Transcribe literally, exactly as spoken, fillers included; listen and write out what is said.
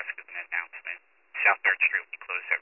desk as an announcement. South Third Street will be closed